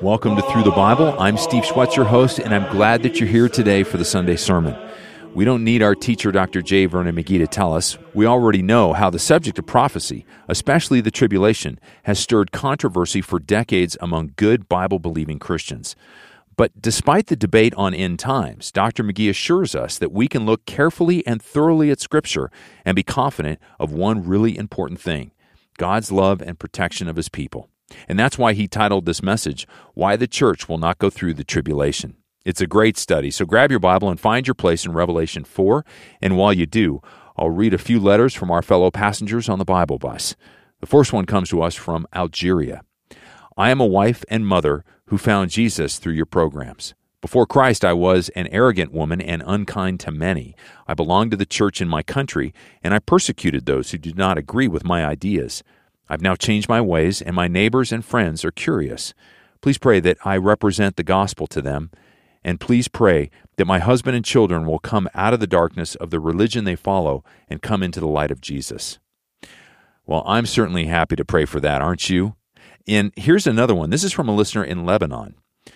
Welcome to Through the Bible. I'm Steve Schwetz, your host, and I'm glad that you're here today for the Sunday sermon. We don't need our teacher, Dr. J. Vernon McGee, to tell us. We already know how the subject of prophecy, especially the tribulation, has stirred controversy for decades among good Bible-believing Christians. But despite the debate on end times, Dr. McGee assures us that we can look carefully and thoroughly at Scripture and be confident of one really important thing: God's love and protection of His people. And that's why he titled this message, Why the Church Will Not Go Through the Tribulation. It's a great study, so grab your Bible and find your place in Revelation 4. And while you do, I'll read a few letters from our fellow passengers on the Bible bus. The first one comes to us from Algeria. I am a wife and mother who found Jesus through your programs. Before Christ, I was an arrogant woman and unkind to many. I belonged to the church in my country, and I persecuted those who did not agree with my ideas. I've now changed my ways, and my neighbors and friends are curious. Please pray that I represent the gospel to them, and please pray that my husband and children will come out of the darkness of the religion they follow and come into the light of Jesus. Well, I'm certainly happy to pray for that, aren't you? And here's another one. This is from a listener in Lebanon.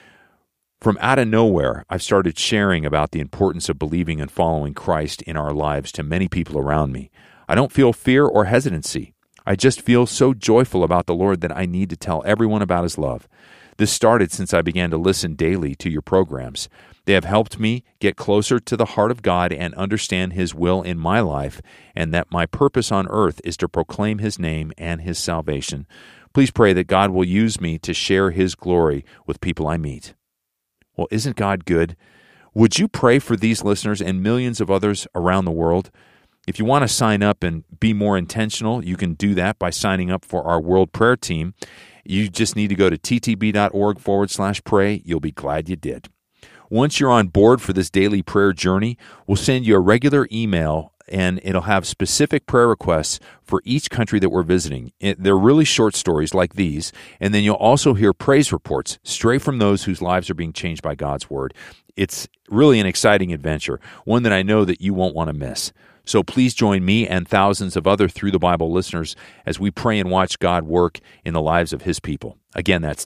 From out of nowhere, I've started sharing about the importance of believing and following Christ in our lives to many people around me. I don't feel fear or hesitancy. I just feel so joyful about the Lord that I need to tell everyone about His love. This started since I began to listen daily to your programs. They have helped me get closer to the heart of God and understand His will in my life, and that my purpose on earth is to proclaim His name and His salvation. Please pray that God will use me to share His glory with people I meet. Well, isn't God good? Would you pray for these listeners and millions of others around the world? If you want to sign up and be more intentional, you can do that by signing up for our World Prayer Team. You just need to go to ttb.org/pray. You'll be glad you did. Once you're on board for this daily prayer journey, we'll send you a regular email, and it'll have specific prayer requests for each country that we're visiting. They're really short stories like these, and then you'll also hear praise reports straight from those whose lives are being changed by God's Word. It's really an exciting adventure, one that I know that you won't want to miss. So please join me and thousands of other Through the Bible listeners as we pray and watch God work in the lives of His people. Again, that's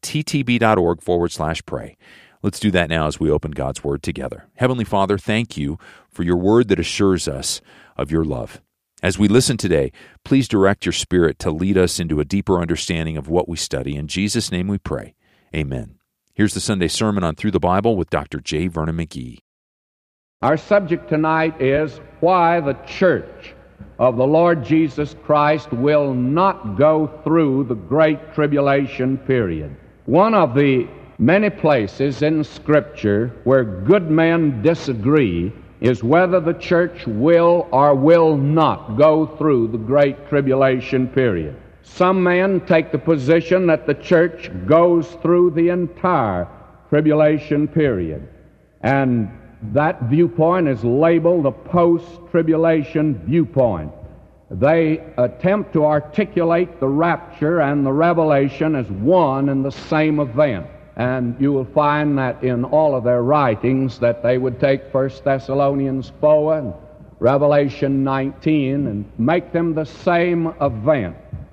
ttb.org/pray. Let's do that now as we open God's Word together. Heavenly Father, thank you for your Word that assures us of your love. As we listen today, please direct your Spirit to lead us into a deeper understanding of what we study. In Jesus' name we pray. Amen. Here's the Sunday sermon on Through the Bible with Dr. J. Vernon McGee. Our subject tonight is why the church of the Lord Jesus Christ will not go through the great tribulation period. One of the many places in Scripture where good men disagree is whether the church will or will not go through the great tribulation period. Some men take the position that the church goes through the entire tribulation period, and that viewpoint is labeled the post-tribulation viewpoint. They attempt to articulate the rapture and the revelation as one and the same event. And you will find that in all of their writings that they would take 1 Thessalonians 4 and Revelation 19 and make them the same event.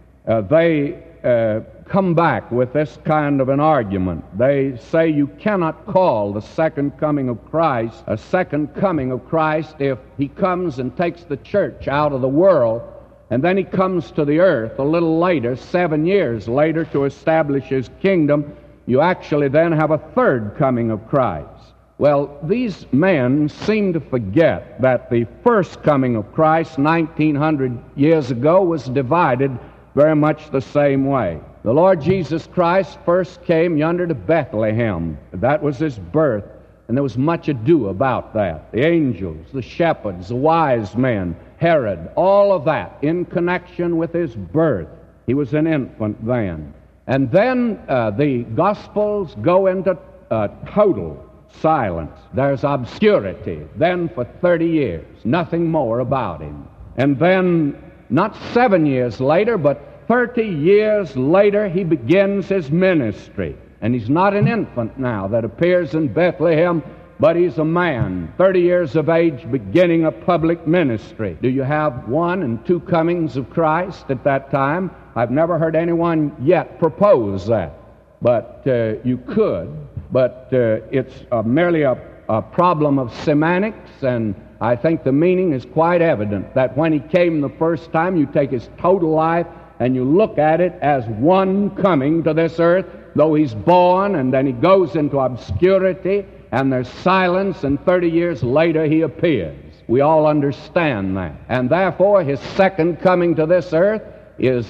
They come back with this kind of an argument. They say you cannot call the second coming of Christ a second coming of Christ if He comes and takes the church out of the world, and then He comes to the earth a little later, 7 years later, to establish His kingdom. You actually then have a third coming of Christ. Well, these men seem to forget that the first coming of Christ 1900 years ago was divided very much the same way. The Lord Jesus Christ first came yonder to Bethlehem. That was His birth, and there was much ado about that. The angels, the shepherds, the wise men, Herod, all of that in connection with His birth. He was an infant then. And then the Gospels go into total silence. There's obscurity. Then for 30 years, nothing more about Him. And then, not 7 years later, but 30 years later, He begins His ministry. And He's not an infant now that appears in Bethlehem, but He's a man, 30 years of age, beginning a public ministry. Do you have one and two comings of Christ at that time? I've never heard anyone yet propose that. but you could. But it's merely a problem of semantics, and I think the meaning is quite evident, that when he came the first time, you take his total life and you look at it as one coming to this earth, though he's born, and then he goes into obscurity, and there's silence, and 30 years later he appears. We all understand that. And therefore, his second coming to this earth is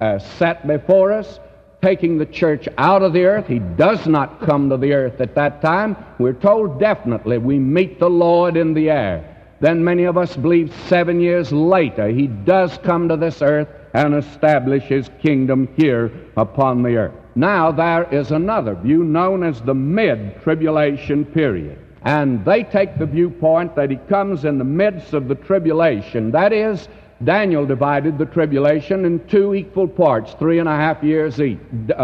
set before us, taking the church out of the earth. He does not come to the earth at that time. We're told definitely we meet the Lord in the air. Then many of us believe 7 years later he does come to this earth and establish his kingdom here upon the earth. Now there is another view known as the mid-tribulation period. And they take the viewpoint that he comes in the midst of the tribulation. That is, Daniel divided the tribulation in two equal parts, 3.5 years each.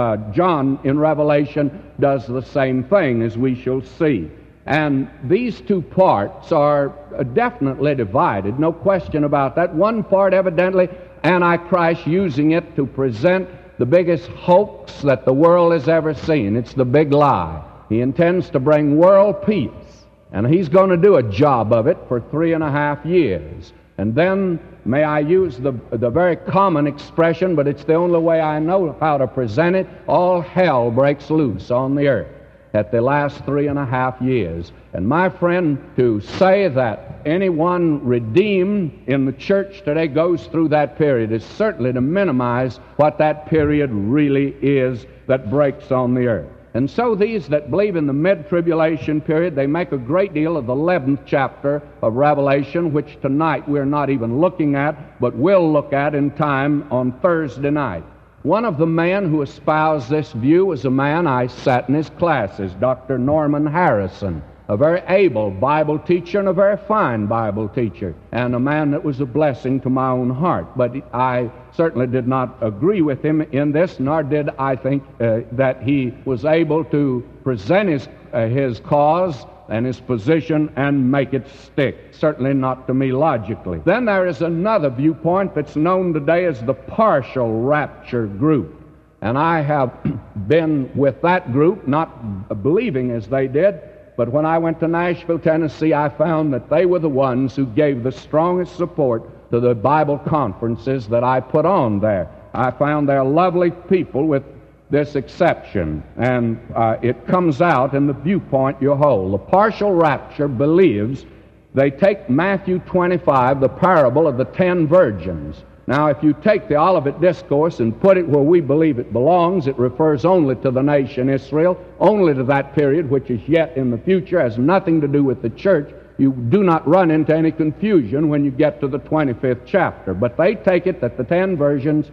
John in Revelation does the same thing, as we shall see. And these two parts are definitely divided, no question about that. One part, evidently, Antichrist using it to present the biggest hoax that the world has ever seen. It's the big lie. He intends to bring world peace, and he's going to do a job of it for 3.5 years. And then, may I use the very common expression, but it's the only way I know how to present it, all hell breaks loose on the earth at the last 3.5 years. And my friend, to say that anyone redeemed in the church today goes through that period is certainly to minimize what that period really is that breaks on the earth. And so these that believe in the mid-tribulation period, they make a great deal of the 11th chapter of Revelation, which tonight we're not even looking at, but will look at in time on Thursday night. One of the men who espoused this view was a man I sat in his classes, Dr. Norman Harrison, a very able Bible teacher and a very fine Bible teacher, and a man that was a blessing to my own heart. But I certainly did not agree with him in this, nor did I think that he was able to present his cause and his position and make it stick. Certainly not to me logically. Then there is another viewpoint that's known today as the partial rapture group. And I have been with that group, not believing as they did, but when I went to Nashville, Tennessee, I found that they were the ones who gave the strongest support to the Bible conferences that I put on there. I found they're lovely people with this exception, and it comes out in the viewpoint you hold. The partial rapture believes they take Matthew 25, the parable of the 10 virgins. Now, if you take the Olivet Discourse and put it where we believe it belongs, it refers only to the nation Israel, only to that period which is yet in the future, has nothing to do with the church. You do not run into any confusion when you get to the 25th chapter. But they take it that the 10 virgins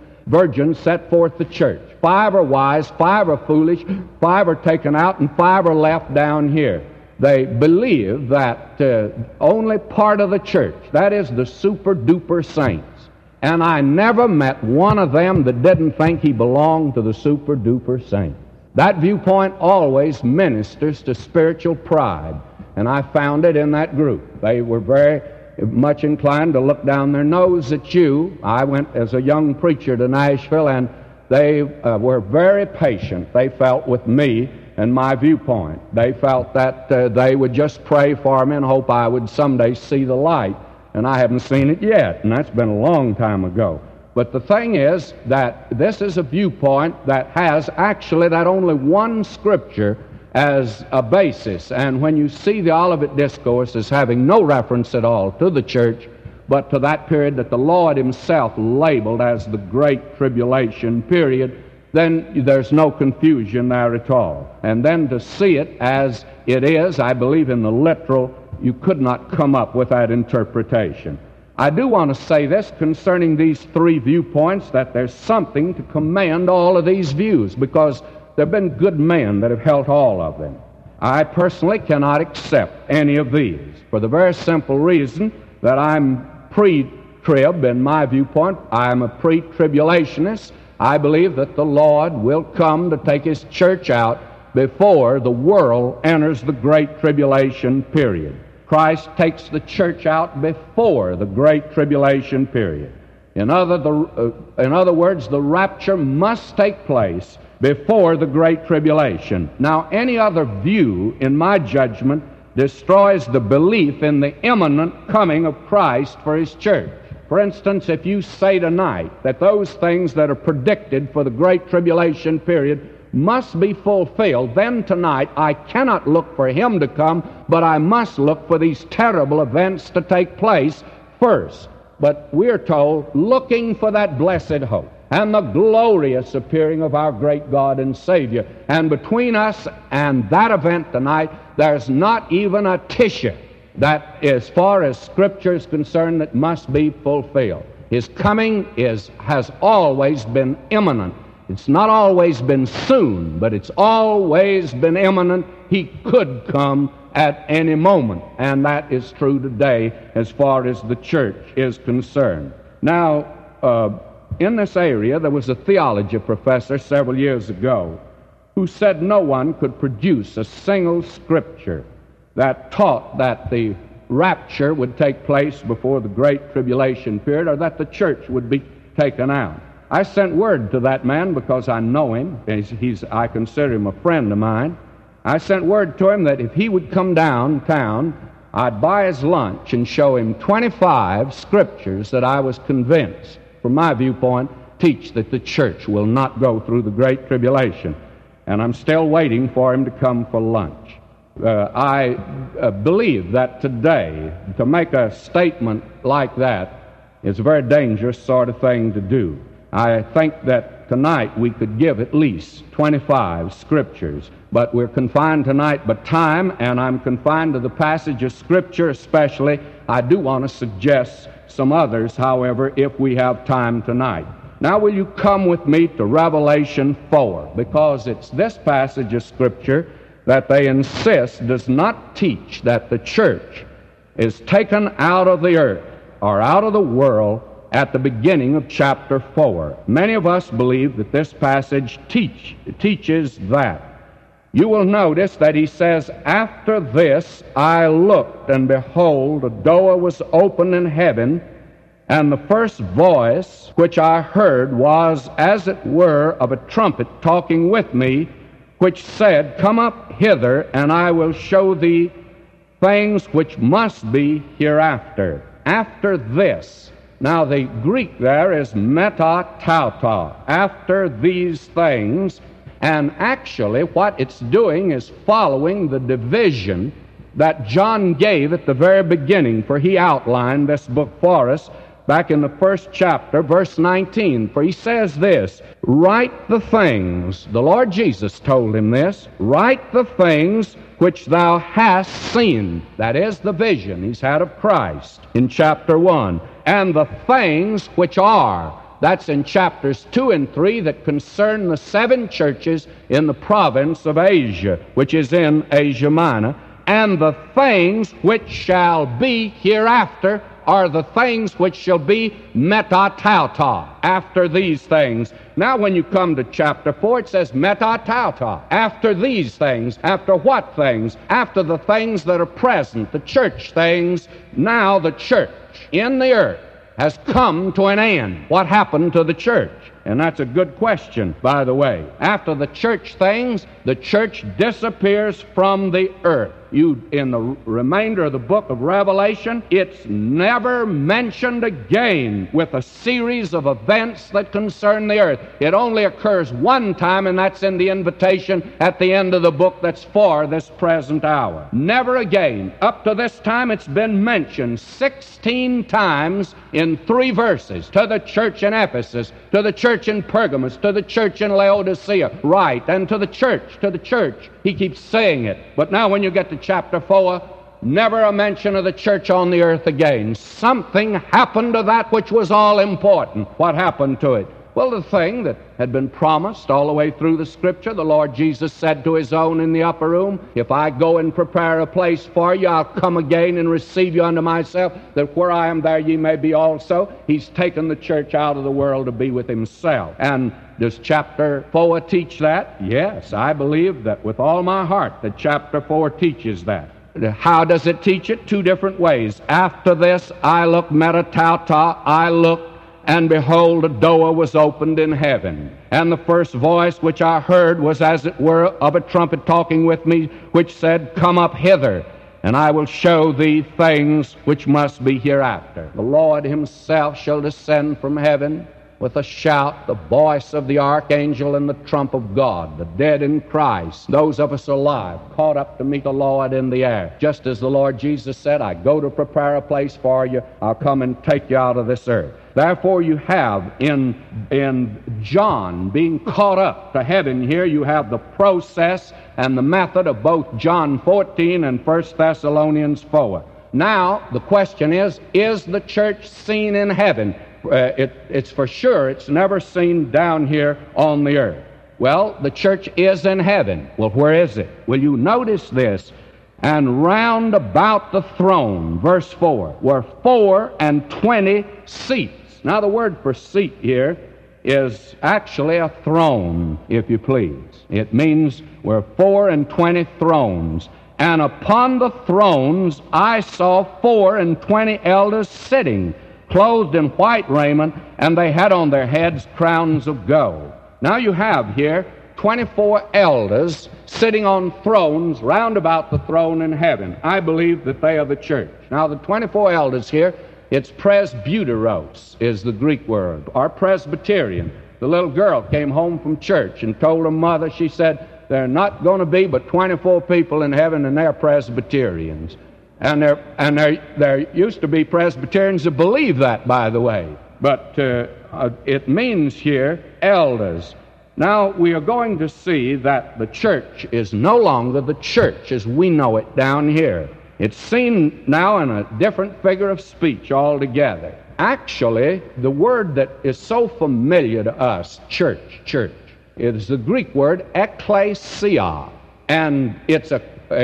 set forth the church. 5 are wise, 5 are foolish, 5 are taken out, and 5 are left down here. They believe that only part of the church, that is the super-duper saints. And I never met one of them that didn't think he belonged to the super-duper saints. That viewpoint always ministers to spiritual pride, and I found it in that group. They were very much inclined to look down their nose at you. I went as a young preacher to Nashville, and they were very patient, they felt, with me and my viewpoint. They felt that they would just pray for me and hope I would someday see the light, and I haven't seen it yet, and that's been a long time ago. But the thing is that this is a viewpoint that has actually that only one scripture as a basis. And when you see the Olivet Discourse as having no reference at all to the church, but to that period that the Lord himself labeled as the Great Tribulation period, then there's no confusion there at all. And then to see it as it is, I believe in the literal, you could not come up with that interpretation. I do want to say this concerning these three viewpoints, that there's something to commend all of these views, because there have been good men that have held all of them. I personally cannot accept any of these for the very simple reason that I'm pre-trib in my viewpoint. I'm a pre-tribulationist. I believe that the Lord will come to take his church out before the world enters the Great Tribulation period. Christ takes the church out before the Great Tribulation period. In other words, the rapture must take place before the Great Tribulation. Now, any other view, in my judgment, destroys the belief in the imminent coming of Christ for His church. For instance, if you say tonight that those things that are predicted for the Great Tribulation period must be fulfilled, then tonight I cannot look for Him to come, but I must look for these terrible events to take place first. But we're told, looking for that blessed hope and the glorious appearing of our great God and Savior. And between us and that event tonight, there's not even a tissue that, as far as Scripture is concerned, that must be fulfilled. His coming has always been imminent. It's not always been soon, but it's always been imminent. He could come at any moment, and that is true today as far as the church is concerned. Now, in this area, there was a theology professor several years ago who said no one could produce a single Scripture that taught that the rapture would take place before the Great Tribulation period, or that the church would be taken out. I sent word to that man because I know him. I consider him a friend of mine. I sent word to him that if he would come downtown, I'd buy his lunch and show him 25 Scriptures that I was convinced, from my viewpoint, teach that the church will not go through the Great Tribulation. And I'm still waiting for him to come for lunch. I believe that today, to make a statement like that is a very dangerous sort of thing to do. I think that tonight we could give at least 25 Scriptures, but we're confined tonight by time, and I'm confined to the passage of Scripture especially. I do want to suggest some others, however, if we have time tonight. Now will you come with me to Revelation 4, because it's this passage of Scripture that they insist does not teach that the church is taken out of the earth or out of the world at the beginning of chapter 4. Many of us believe that this passage teaches that. You will notice that he says, "After this I looked, and behold, a door was opened in heaven, and the first voice which I heard was as it were of a trumpet talking with me, which said, Come up hither, and I will show thee things which must be hereafter." After this. Now the Greek there is meta tauta, after these things, and actually what it's doing is following the division that John gave at the very beginning, for he outlined this book for us back in the first chapter, verse 19, for he says this, "Write the things," the Lord Jesus told him this, "write the things which thou hast seen," that is the vision he's had of Christ in chapter 1, "and the things which are," that's in chapters 2 and 3 that concern the 7 churches in the province of Asia, which is in Asia Minor, "and the things which shall be hereafter," are the things which shall be meta tauta, after these things. Now when you come to chapter 4, it says meta tauta, after these things. After what things? After the things that are present, the church things. Now the church in the earth has come to an end. What happened to the church? And that's a good question, by the way. After the church things, the church disappears from the earth. In the remainder of the book of Revelation, it's never mentioned again with a series of events that concern the earth. It only occurs one time, and that's in the invitation at the end of the book that's for this present hour. Never again. Up to this time, it's been mentioned 16 times in 3 verses. To the church in Ephesus, to the church in Pergamos, to the church in Laodicea. Right, and to the church. He keeps saying it. But now when you get to chapter 4, never a mention of the church on the earth again. Something happened to that which was all important. What happened to it? Well, the thing that had been promised all the way through the Scripture, the Lord Jesus said to his own in the upper room, "If I go and prepare a place for you, I'll come again and receive you unto myself, that where I am there ye may be also." He's taken the church out of the world to be with himself. And does chapter 4 teach that? Yes, I believe that with all my heart that chapter 4 teaches that. How does it teach it? 2 different ways. After this I looked, meta tauta, I looked, and behold, a door was opened in heaven. And the first voice which I heard was as it were of a trumpet talking with me, which said, Come up hither, and I will show thee things which must be hereafter. The Lord himself shall descend from heaven with a shout, the voice of the archangel and the trump of God, the dead in Christ, those of us alive, caught up to meet the Lord in the air. Just as the Lord Jesus said, I go to prepare a place for you, I'll come and take you out of this earth. Therefore you have in John being caught up to heaven here, you have the process and the method of both John 14 and 1 Thessalonians 4. Now, the question is the church seen in heaven? It's for sure it's never seen down here on the earth. Well, the church is in heaven. Well, where is it? Will you notice this? And round about the throne, verse 4, were 24 seats. Now, the word for seat here is actually a throne, if you please. It means were 24 thrones. And upon the thrones I saw 24 elders sitting, clothed in white raiment, and they had on their heads crowns of gold. Now you have here 24 elders sitting on thrones round about the throne in heaven. I believe that they are the church. Now the 24 elders here, it's presbyteros is the Greek word, or Presbyterian. The little girl came home from church and told her mother, she said, there are not going to be but 24 people in heaven, and they're Presbyterians. And there used to be Presbyterians that believe that, by the way. But it means here elders. Now, we are going to see that the church is no longer the church as we know it down here. It's seen now in a different figure of speech altogether. Actually, the word that is so familiar to us, church, is the Greek word ekklesia. And it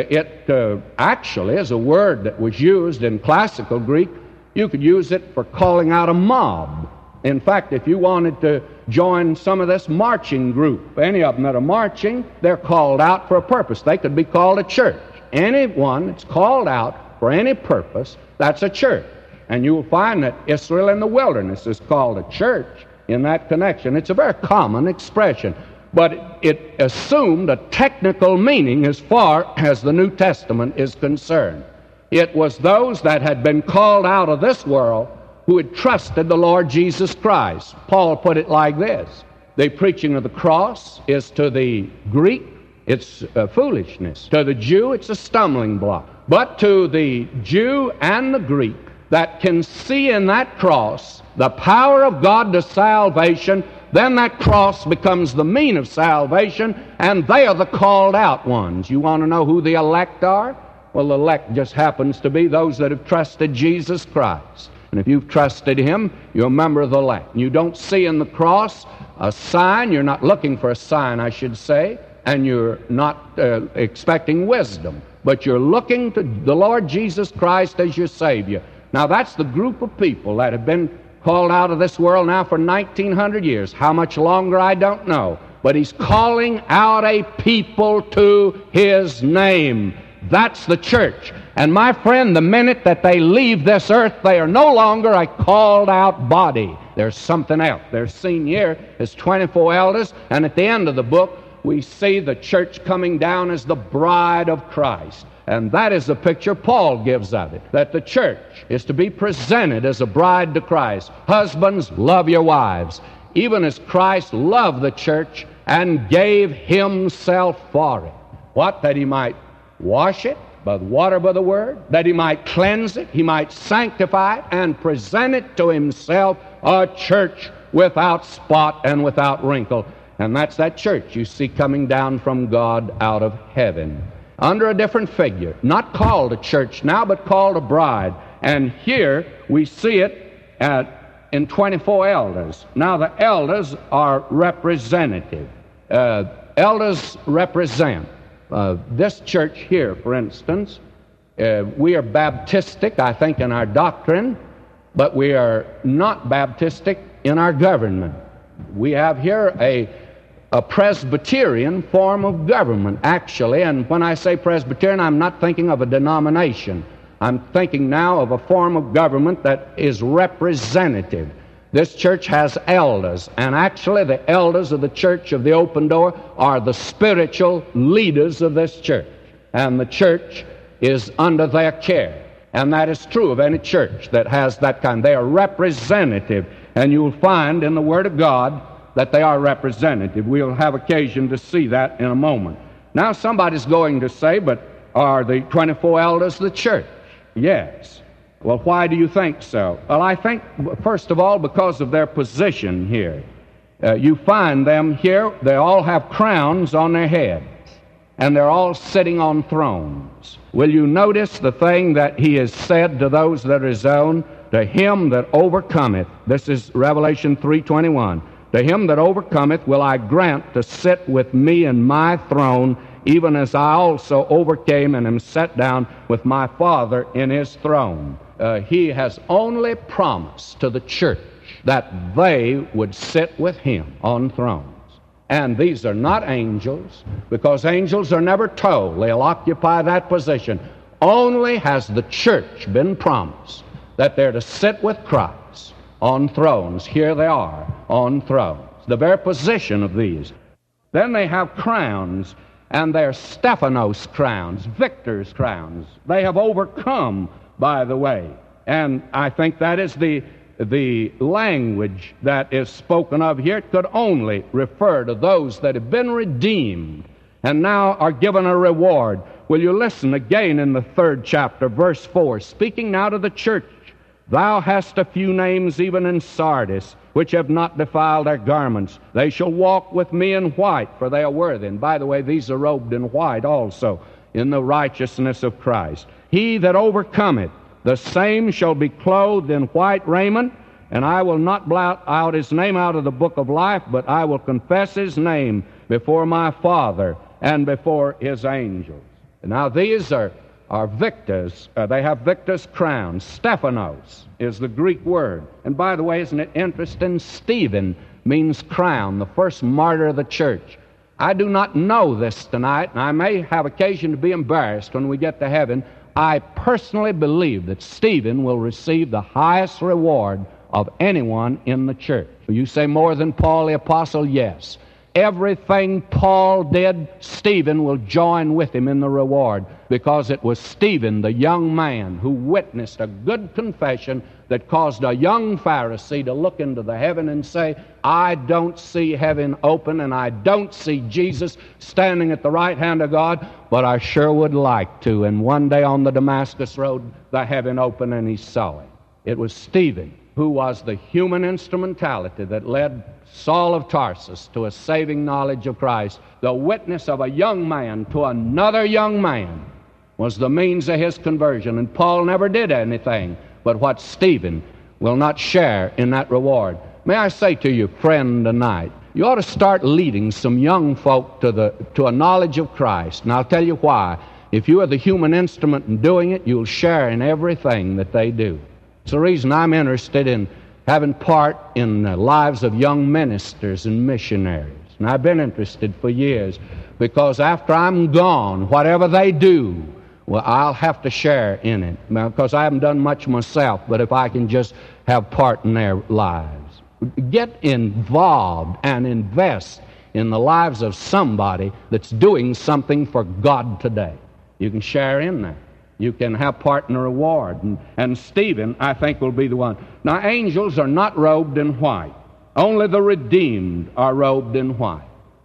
actually is a word that was used in classical Greek. You could use it for calling out a mob. In fact, if you wanted to join some of this marching group, any of them that are marching, they're called out for a purpose. They could be called a church. Anyone that's called out for any purpose, that's a church. And you will find that Israel in the wilderness is called a church in that connection. It's a very common expression. But it assumed a technical meaning as far as the New Testament is concerned. It was those that had been called out of this world who had trusted the Lord Jesus Christ. Paul put it like this: the preaching of the cross is to the Greek, it's foolishness. To the Jew, it's a stumbling block. But to the Jew and the Greek that can see in that cross the power of God to salvation, then that cross becomes the mean of salvation, and they are the called out ones. You want to know who the elect are? Well, the elect just happens to be those that have trusted Jesus Christ. And if you've trusted Him, you're a member of the elect. You don't see in the cross a sign. You're not looking for a sign, I should say, and you're not expecting wisdom. But you're looking to the Lord Jesus Christ as your Savior. Now, that's the group of people that have been called out of this world now for 1900 years. How much longer, I don't know. But He's calling out a people to His name. That's the church. And my friend, the minute that they leave this earth, they are no longer a called out body. There's something else. They're seen here as 24 elders, and at the end of the book, we see the church coming down as the bride of Christ. And that is the picture Paul gives of it, that the church is to be presented as a bride to Christ. Husbands, love your wives, even as Christ loved the church and gave Himself for it. What? That He might wash it by the water by the word, that He might cleanse it, He might sanctify it, and present it to Himself, a church without spot and without wrinkle. And that's that church you see coming down from God out of heaven, under a different figure, not called a church now, but called a bride. And here we see it in 24 elders. Now the elders are representative. Elders represent. This church here, for instance, we are Baptistic, I think, in our doctrine, but we are not Baptistic in our government. We have here a Presbyterian form of government, actually, and when I say Presbyterian, I'm not thinking of a denomination. I'm thinking now of a form of government that is representative. This church has elders, and actually the elders of the church of the Open Door are the spiritual leaders of this church, and the church is under their care. And that is true of any church that has that kind. They are representative, and you'll find in the Word of God that they are representative. We'll have occasion to see that in a moment. Now somebody's going to say, but are the 24 elders the church? Yes. Well, why do you think so? Well, I think, first of all, because of their position here. You find them here, they all have crowns on their heads, and they're all sitting on thrones. Will you notice the thing that he has said to those that are his own? To him that overcometh, this is Revelation 3:21, to him that overcometh will I grant to sit with me in my throne, even as I also overcame and am set down with my Father in his throne. He has only promised to the church that they would sit with him on thrones. And these are not angels, because angels are never told they'll occupy that position. Only has the church been promised that they're to sit with Christ on thrones. Here they are on thrones. The very position of these. Then they have crowns, and they're Stephanos crowns, victors' crowns. They have overcome, by the way. And I think that is the language that is spoken of here. It could only refer to those that have been redeemed and now are given a reward. Will you listen again in the 3rd chapter, verse 4, speaking now to the church. Thou hast a few names even in Sardis, which have not defiled their garments. They shall walk with me in white, for they are worthy. And by the way, these are robed in white also, in the righteousness of Christ. He that overcometh, the same shall be clothed in white raiment, and I will not blot out his name out of the book of life, but I will confess his name before my Father and before his angels. Now these are victors. They have victors' crowns. Stephanos is the Greek word. And by the way, isn't it interesting? Stephen means crown, the first martyr of the church. I do not know this tonight, and I may have occasion to be embarrassed when we get to heaven. I personally believe that Stephen will receive the highest reward of anyone in the church. You say more than Paul the Apostle? Yes. Everything Paul did, Stephen will join with him in the reward, because it was Stephen, the young man, who witnessed a good confession that caused a young Pharisee to look into the heaven and say, I don't see heaven open, and I don't see Jesus standing at the right hand of God, but I sure would like to. And one day on the Damascus Road, the heaven opened and he saw it. It was Stephen who was the human instrumentality that led Saul of Tarsus to a saving knowledge of Christ. The witness of a young man to another young man was the means of his conversion. And Paul never did anything but what Stephen will not share in that reward. May I say to you, friend, tonight, you ought to start leading some young folk to a knowledge of Christ. And I'll tell you why. If you are the human instrument in doing it, you'll share in everything that they do. It's the reason I'm interested in having part in the lives of young ministers and missionaries. And I've been interested for years, because after I'm gone, whatever they do, well, I'll have to share in it, because I haven't done much myself, but if I can just have part in their lives. Get involved and invest in the lives of somebody that's doing something for God today. You can share in that. You can have part in the reward. And Stephen, I think, will be the one. Now, angels are not robed in white. Only the redeemed are robed in white.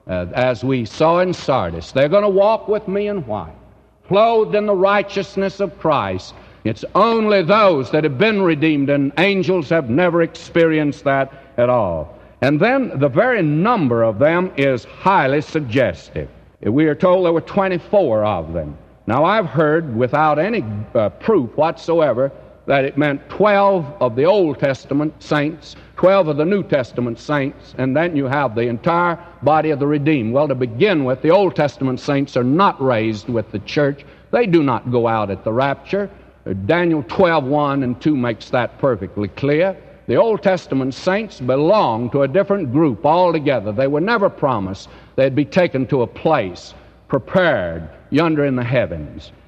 As we saw in Sardis, they're going to walk with me in white, clothed in the righteousness of Christ. It's only those that have been redeemed, and angels have never experienced that at all. And then the very number of them is highly suggestive. We are told there were 24 of them. Now, I've heard, without any proof whatsoever, that it meant 12 of the Old Testament saints, 12 of the New Testament saints, and then you have the entire body of the redeemed. Well, to begin with, the Old Testament saints are not raised with the church. They do not go out at the rapture. Daniel 12:1 and 2 makes that perfectly clear. The Old Testament saints belong to a different group altogether. They were never promised they'd be taken to a place prepared yonder in the heavens.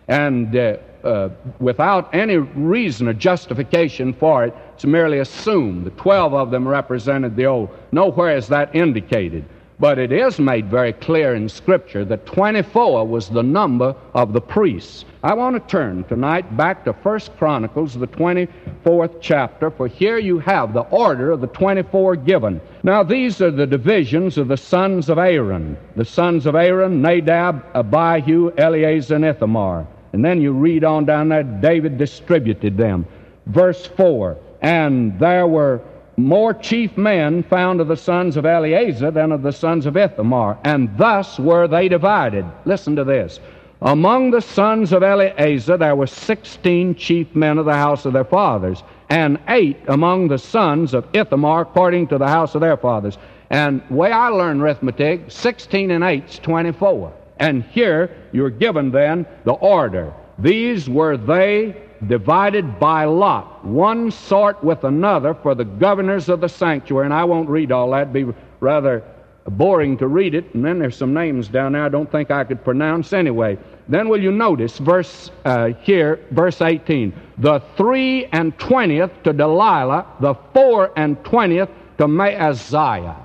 And without any reason or justification for it, it's merely assumed. The 12 of them represented the old. Nowhere is that indicated. But it is made very clear in Scripture that 24 was the number of the priests. I want to turn tonight back to 1 Chronicles, the 24th chapter, for here you have the order of the 24 given. Now these are the divisions of the sons of Aaron. The sons of Aaron, Nadab, Abihu, Eleazar, and Ithamar. And then you read on down there, David distributed them. Verse 4, and there were more chief men found of the sons of Eleazar than of the sons of Ithamar, and thus were they divided. Listen to this. Among the sons of Eleazar there were 16 chief men of the house of their fathers, and 8 among the sons of Ithamar according to the house of their fathers. And the way I learn arithmetic, 16 and 8 is 24. And here you're given then the order. These were they divided by lot, one sort with another, for the governors of the sanctuary. And I won't read all that. It'd be rather boring to read it. And then there's some names down there I don't think I could pronounce anyway. Then will you notice verse 18. The 23 to Delilah, the 24 to Maaziah.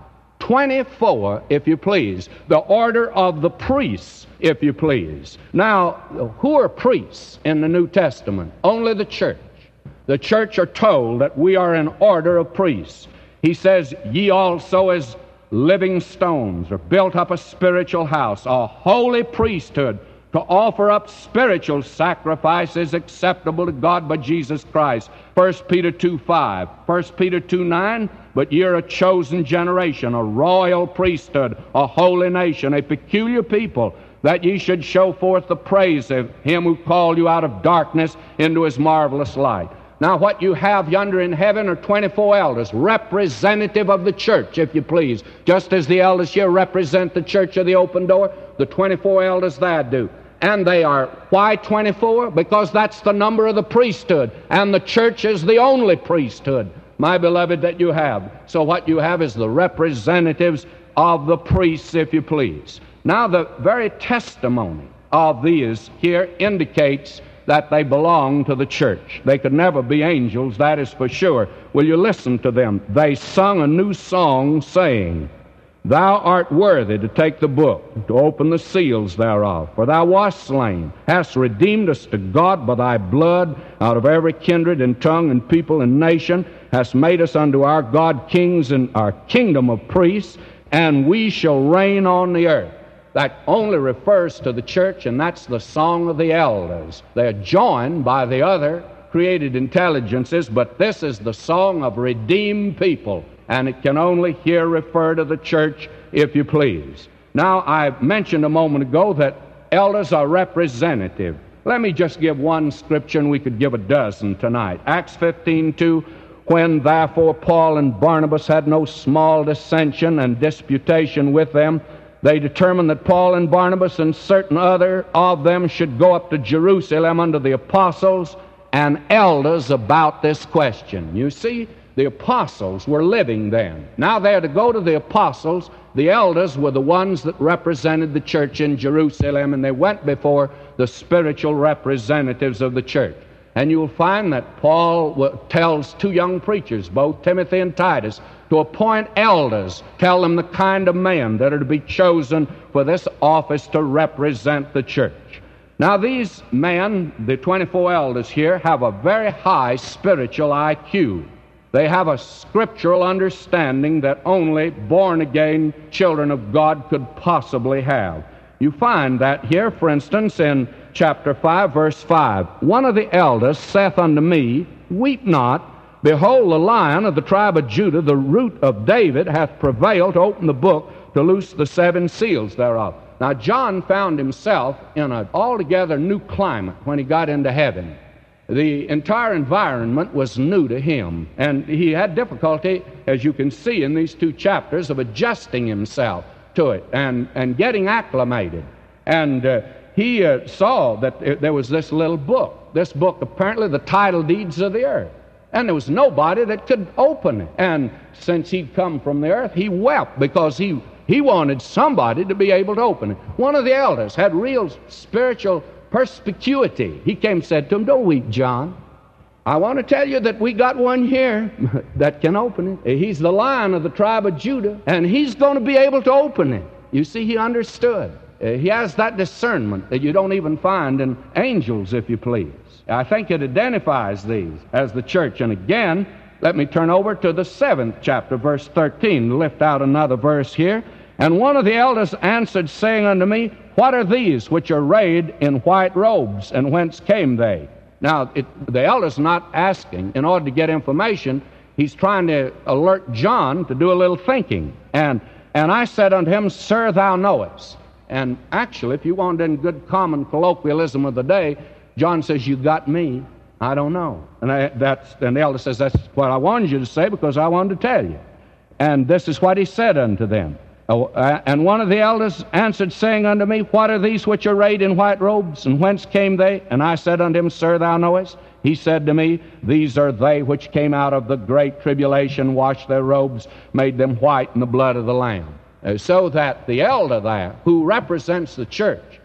24, if you please. The order of the priests, if you please. Now, who are priests in the New Testament? Only the church. The church are told that we are an order of priests. He says, ye also as living stones are built up a spiritual house, a holy priesthood, to offer up spiritual sacrifices acceptable to God by Jesus Christ. 1 Peter 2:5, 1 Peter 2:9, but you're a chosen generation, a royal priesthood, a holy nation, a peculiar people, that ye should show forth the praise of him who called you out of darkness into his marvelous light. Now what you have yonder in heaven are 24 elders, representative of the church, if you please. Just as the elders here represent the church of the open door, the 24 elders there do. And they are, why 24? Because that's the number of the priesthood, and the church is the only priesthood, my beloved, that you have. So what you have is the representatives of the priests, if you please. Now the very testimony of these here indicates that they belong to the church. They could never be angels, that is for sure. Will you listen to them? They sung a new song, saying, Thou art worthy to take the book, to open the seals thereof. For thou wast slain, hast redeemed us to God by thy blood out of every kindred and tongue and people and nation, hast made us unto our God kings and our kingdom of priests, and we shall reign on the earth. That only refers to the church, and that's the song of the elders. They're joined by the other created intelligences, but this is the song of redeemed people, and it can only here refer to the church, if you please. Now, I mentioned a moment ago that elders are representative. Let me just give one scripture, and we could give a dozen tonight. Acts 15:2, when therefore Paul and Barnabas had no small dissension and disputation with them, they determined that Paul and Barnabas and certain other of them should go up to Jerusalem unto the apostles and elders about this question. You see, the apostles were living then. Now they are to go to the apostles. The elders were the ones that represented the church in Jerusalem, and they went before the spiritual representatives of the church. And you'll find that Paul tells two young preachers, both Timothy and Titus, to appoint elders, tell them the kind of men that are to be chosen for this office to represent the church. Now these men, the 24 elders here, have a very high spiritual IQ. They have a scriptural understanding that only born-again children of God could possibly have. You find that here, for instance, in chapter 5, verse 5. One of the elders saith unto me, Weep not. Behold, the Lion of the tribe of Judah, the root of David, hath prevailed to open the book, to loose the 7 seals thereof. Now, John found himself in an altogether new climate when he got into heaven. The entire environment was new to him, and he had difficulty, as you can see in these 2 chapters, of adjusting himself to it and getting acclimated. And he saw that there was this little book. This book, apparently the title deeds of the earth. And there was nobody that could open it. And since he'd come from the earth, he wept because he wanted somebody to be able to open it. One of the elders had real spiritual perspicuity. He came and said to him, "Don't weep, John. I want to tell you that we got one here that can open it. He's the Lion of the tribe of Judah, and he's going to be able to open it." You see, he understood. He has that discernment that you don't even find in angels, if you please. I think it identifies these as the church. And again, let me turn over to the 7th chapter, verse 13. Lift out another verse here. "And one of the elders answered, saying unto me, What are these which are arrayed in white robes, and whence came they?" Now, the elder's not asking in order to get information. He's trying to alert John to do a little thinking. And I said unto him, "Sir, thou knowest." And actually, if you want in good common colloquialism of the day, John says, "You got me. I don't know." And the elder says, "That's what I wanted you to say, because I wanted to tell you." And this is what he said unto them. And one of the elders answered, saying unto me, "What are these which are arrayed in white robes, and whence came they?" And I said unto him, "Sir, thou knowest." He said to me, "These are they which came out of the great tribulation, washed their robes, made them white in the blood of the Lamb." So that the elder there, who represents the church,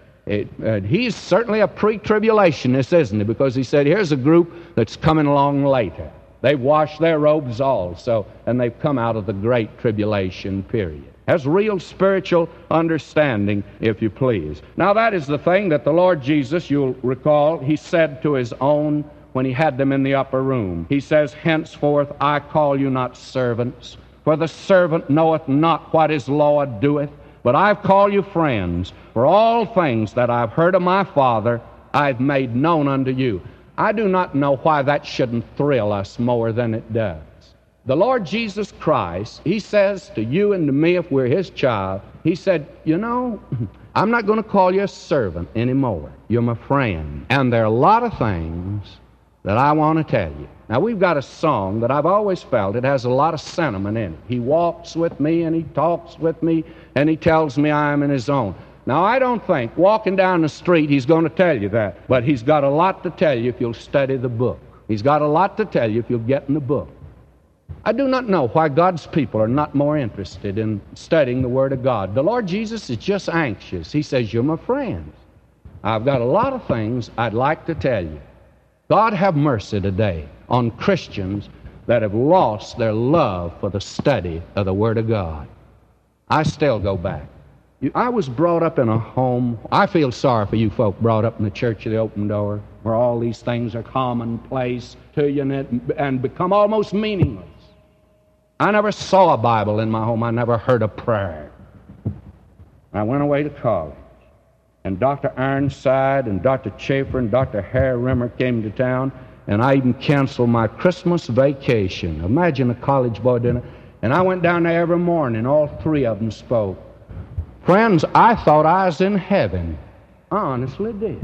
he's certainly a pre-tribulationist, isn't he? Because he said, here's a group that's coming along later. They've washed their robes also, and they've come out of the great tribulation period. Has real spiritual understanding, if you please. Now, that is the thing that the Lord Jesus, you'll recall, he said to his own when he had them in the upper room. He says, "Henceforth I call you not servants, for the servant knoweth not what his Lord doeth, but I've called you friends, for all things that I've heard of my Father I've made known unto you." I do not know why that shouldn't thrill us more than it does. The Lord Jesus Christ, he says to you and to me, if we're his child, he said, "You know, I'm not going to call you a servant anymore. You're my friend. And there are a lot of things that I want to tell you." Now, we've got a song that I've always felt, it has a lot of sentiment in it. He walks with me, and he talks with me, and he tells me I am in his own. Now, I don't think walking down the street he's going to tell you that, but he's got a lot to tell you if you'll study the book. He's got a lot to tell you if you'll get in the book. I do not know why God's people are not more interested in studying the Word of God. The Lord Jesus is just anxious. He says, "You're my friends. I've got a lot of things I'd like to tell you." God have mercy today on Christians that have lost their love for the study of the Word of God. I still go back. I was brought up in a home. I feel sorry for you folk brought up in the Church of the Open Door, where all these things are commonplace to you and become almost meaningless. I never saw a Bible in my home. I never heard a prayer. I went away to college, and Dr. Ironside and Dr. Chafer and Dr. Harry Rimmer came to town, and I even canceled my Christmas vacation. Imagine a college boy dinner. And I went down there every morning. All three of them spoke. Friends, I thought I was in heaven. I honestly did.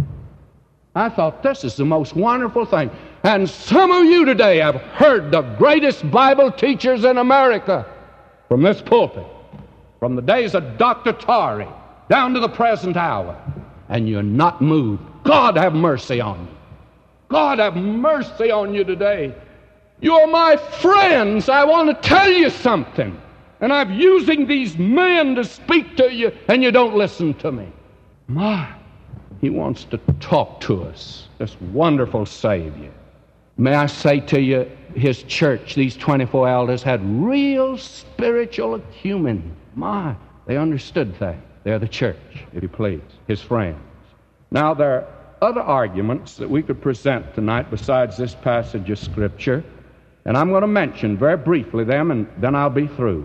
I thought, this is the most wonderful thing. And some of you today have heard the greatest Bible teachers in America from this pulpit, from the days of Dr. Torrey down to the present hour, and you're not moved. God have mercy on you. God have mercy on you today. You're my friends. I want to tell you something. And I'm using these men to speak to you, and you don't listen to me. My, he wants to talk to us, this wonderful Savior. May I say to you, his church, these 24 elders, had real spiritual acumen. My, they understood that. They're the church, if you please, his friends. Now, there are other arguments that we could present tonight besides this passage of Scripture, and I'm going to mention very briefly them, and then I'll be through.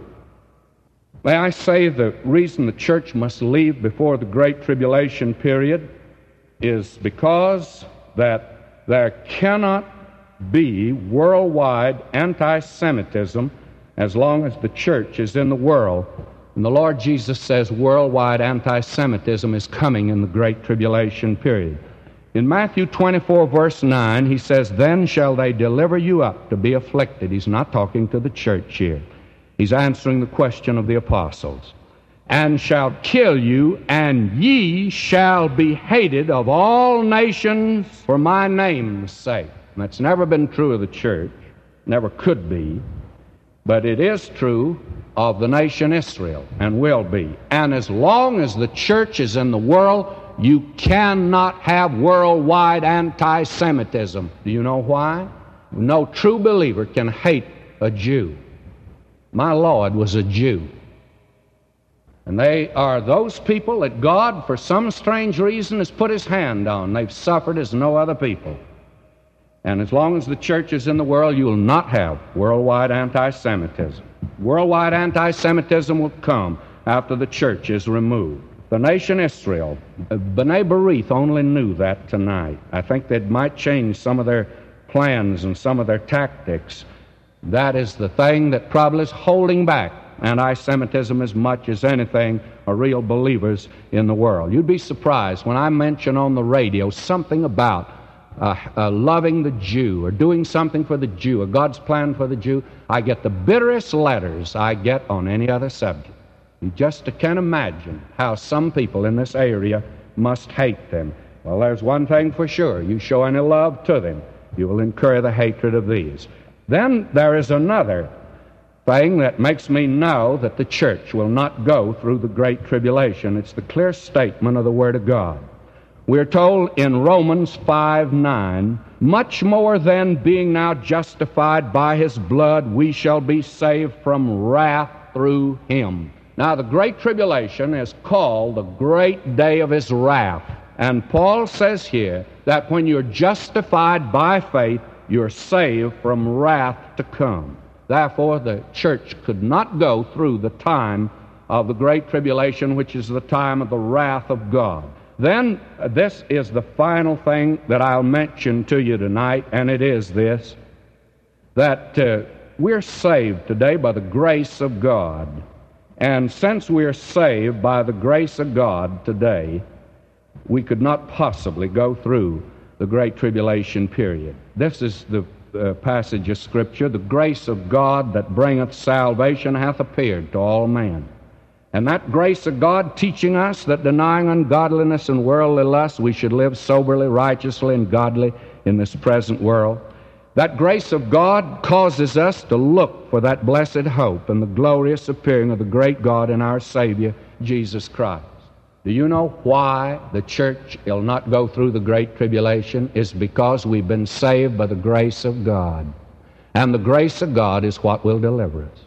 May I say the reason the church must leave before the Great Tribulation period is because that there cannot be worldwide anti-Semitism as long as the church is in the world. And the Lord Jesus says worldwide anti-Semitism is coming in the Great Tribulation period. In Matthew 24, verse 9, he says, "Then shall they deliver you up to be afflicted." He's not talking to the church here. He's answering the question of the apostles. "And shall kill you, and ye shall be hated of all nations for my name's sake." And that's never been true of the church, never could be, but it is true of the nation Israel, and will be. And as long as the church is in the world, you cannot have worldwide anti-Semitism. Do you know why? No true believer can hate a Jew. My Lord was a Jew. And they are those people that God, for some strange reason, has put His hand on. They've suffered as no other people. And as long as the church is in the world, you will not have worldwide anti-Semitism. Worldwide anti-Semitism will come after the church is removed. The nation Israel, B'nai B'rith only knew that tonight. I think they might change some of their plans and some of their tactics. That is the thing that probably is holding back anti-Semitism as much as anything are real believers in the world. You'd be surprised when I mention on the radio something about loving the Jew or doing something for the Jew, or God's plan for the Jew, I get the bitterest letters I get on any other subject. You just can't imagine how some people in this area must hate them. Well, there's one thing for sure. You show any love to them, you will incur the hatred of these. Then there is another thing that makes me know that the church will not go through the Great Tribulation. It's the clear statement of the Word of God. We're told in Romans 5:9, much more than being now justified by His blood, we shall be saved from wrath through Him. Now, the Great Tribulation is called the great day of His wrath. And Paul says here that when you're justified by faith, you're saved from wrath to come. Therefore, the church could not go through the time of the Great Tribulation, which is the time of the wrath of God. Then, this is the final thing that I'll mention to you tonight, and it is this, that we're saved today by the grace of God. And since we're saved by the grace of God today, we could not possibly go through the Great Tribulation period. This is the passage of Scripture. The grace of God that bringeth salvation hath appeared to all men. And that grace of God teaching us that denying ungodliness and worldly lust, we should live soberly, righteously, and godly in this present world. That grace of God causes us to look for that blessed hope and the glorious appearing of the great God and our Savior, Jesus Christ. Do you know why the church will not go through the Great Tribulation? It's because we've been saved by the grace of God. And the grace of God is what will deliver us.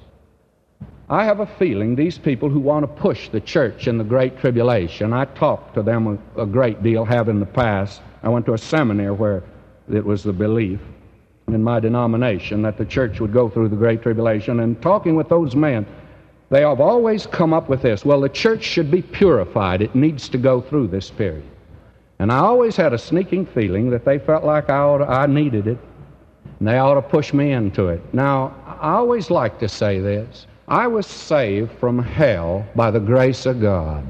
I have a feeling these people who want to push the church in the Great Tribulation, I talked to them a great deal, have in the past. I went to a seminary where it was the belief in my denomination that the church would go through the Great Tribulation. And talking with those men, they have always come up with this, well, the church should be purified. It needs to go through this period. And I always had a sneaking feeling that they felt like I needed it, and they ought to push me into it. Now, I always like to say this. I was saved from hell by the grace of God.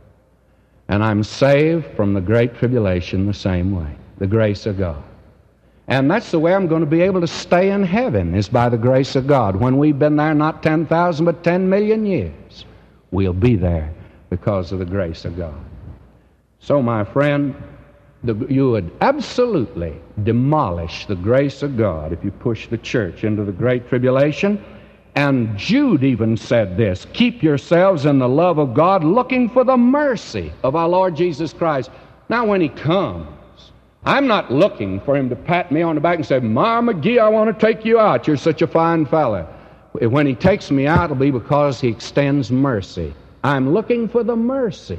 And I'm saved from the Great Tribulation the same way, the grace of God. And that's the way I'm going to be able to stay in heaven, is by the grace of God. When we've been there not 10,000 but 10 million years, we'll be there because of the grace of God. So, my friend, you would absolutely demolish the grace of God if you push the church into the Great Tribulation. And Jude even said this, keep yourselves in the love of God, looking for the mercy of our Lord Jesus Christ. Now, when He comes, I'm not looking for Him to pat me on the back and say, Ma McGee, I want to take you out. You're such a fine fella. When He takes me out, it'll be because He extends mercy. I'm looking for the mercy.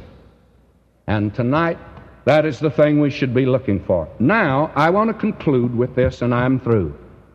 And tonight, that is the thing we should be looking for. Now, I want to conclude with this, and I'm through.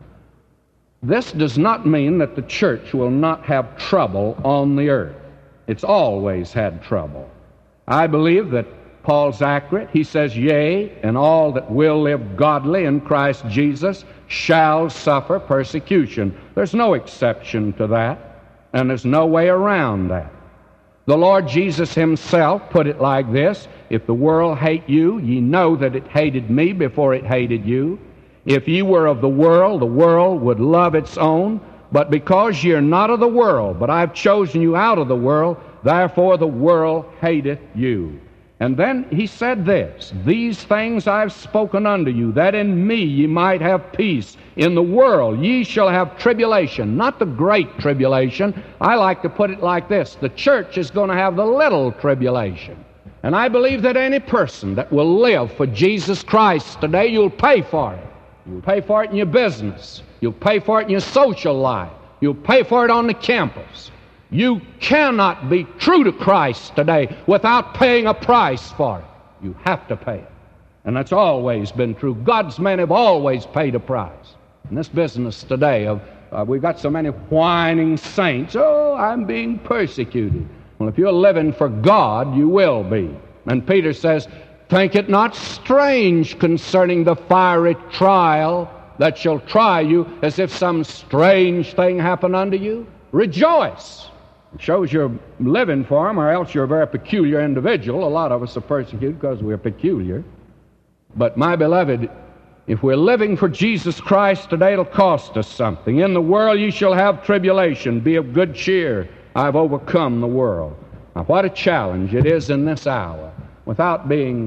This does not mean that the church will not have trouble on the earth. It's always had trouble. I believe that Paul's accurate. He says, yea, and all that will live godly in Christ Jesus shall suffer persecution. There's no exception to that, and there's no way around that. The Lord Jesus Himself put it like this, if the world hate you, ye know that it hated me before it hated you. If ye were of the world would love its own. But because ye are not of the world, but I've chosen you out of the world, therefore the world hateth you. And then He said this, these things I've spoken unto you, that in me ye might have peace. In the world ye shall have tribulation, not the great tribulation. I like to put it like this, the church is going to have the little tribulation. And I believe that any person that will live for Jesus Christ today, you'll pay for it. You'll pay for it in your business. You'll pay for it in your social life. You'll pay for it on the campus. You cannot be true to Christ today without paying a price for it. You have to pay it. And that's always been true. God's men have always paid a price. In this business today, we've got so many whining saints. Oh, I'm being persecuted. Well, if you're living for God, you will be. And Peter says, think it not strange concerning the fiery trial that shall try you, as if some strange thing happened unto you. Rejoice. It shows you're living for Him, or else you're a very peculiar individual. A lot of us are persecuted because we're peculiar. But my beloved, if we're living for Jesus Christ today, it'll cost us something. In the world you shall have tribulation. Be of good cheer. I've overcome the world. Now, what a challenge it is in this hour, without being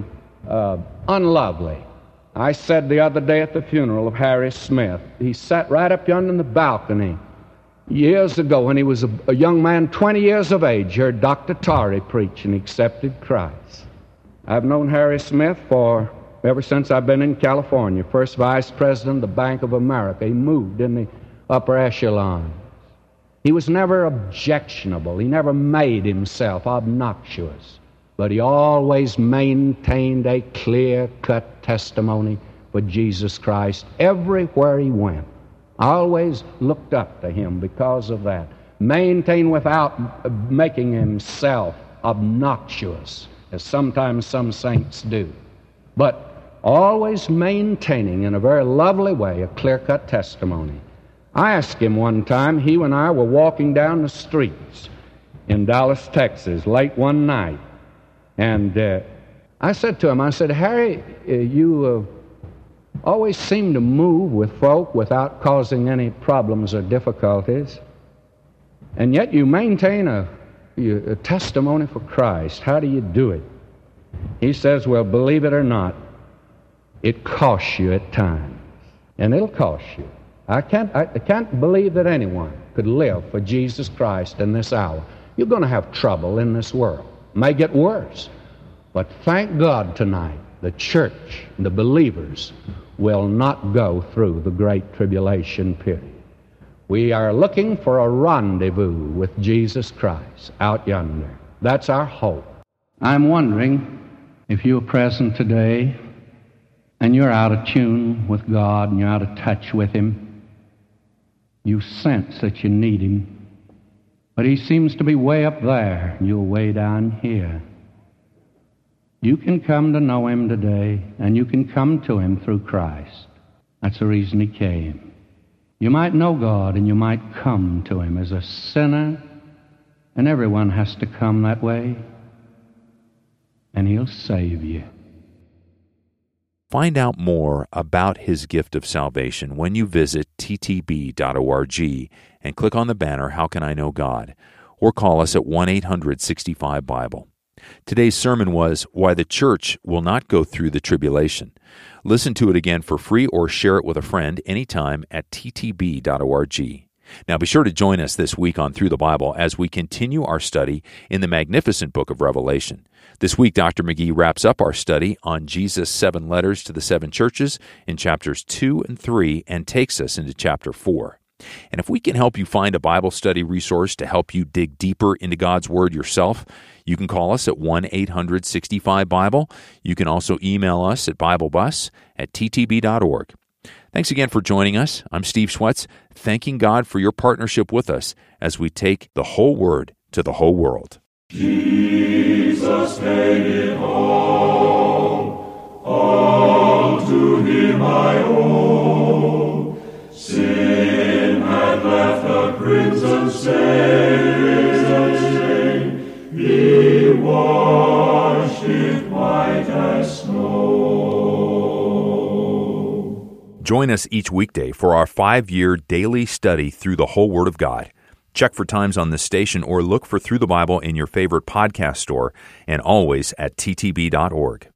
unlovely. I said the other day at the funeral of Harry Smith, he sat right up yonder in the balcony years ago when he was a young man, 20 years of age, heard Dr. Torrey preach and accepted Christ. I've known Harry Smith ever since I've been in California, first vice president of the Bank of America. He moved in the upper echelon. He was never objectionable. He never made himself obnoxious. But he always maintained a clear-cut testimony for Jesus Christ everywhere he went. I always looked up to him because of that. Maintained without making himself obnoxious, as sometimes some saints do. But always maintaining in a very lovely way a clear-cut testimony. I asked him one time, he and I were walking down the streets in Dallas, Texas, late one night. And I said to him, Harry, you always seem to move with folk without causing any problems or difficulties. And yet you maintain a testimony for Christ. How do you do it? He says, well, believe it or not, it costs you at times. And it'll cost you. I can't believe that anyone could live for Jesus Christ in this hour. You're going to have trouble in this world. It may get worse. But thank God tonight, the church, the believers, will not go through the great tribulation period. We are looking for a rendezvous with Jesus Christ out yonder. That's our hope. I'm wondering if you're present today and you're out of tune with God and you're out of touch with Him. You sense that you need Him, but He seems to be way up there and you're way down here. You can come to know Him today, and you can come to Him through Christ. That's the reason He came. You might know God and you might come to Him as a sinner, and everyone has to come that way, and He'll save you. Find out more about His gift of salvation when you visit ttb.org and click on the banner, How Can I Know God? Or call us at 1-800-65-BIBLE. Today's sermon was Why the Church Will Not Go Through the Tribulation. Listen to it again for free or share it with a friend anytime at ttb.org. Now be sure to join us this week on Through the Bible as we continue our study in the magnificent book of Revelation. This week, Dr. McGee wraps up our study on Jesus' 7 letters to the 7 churches in chapters 2 and 3 and takes us into chapter 4. And if we can help you find a Bible study resource to help you dig deeper into God's Word yourself, you can call us at 1-800-65-BIBLE. You can also email us at BibleBus@ttb.org. Thanks again for joining us. I'm Steve Schwetz, thanking God for your partnership with us as we take the whole Word to the whole world. Jesus made it all to Him I owe. Sin had left a crimson stain, He washed it white as snow. Join us each weekday for our 5-year daily study through the whole Word of God. Check for times on this station or look for Through the Bible in your favorite podcast store and always at ttb.org.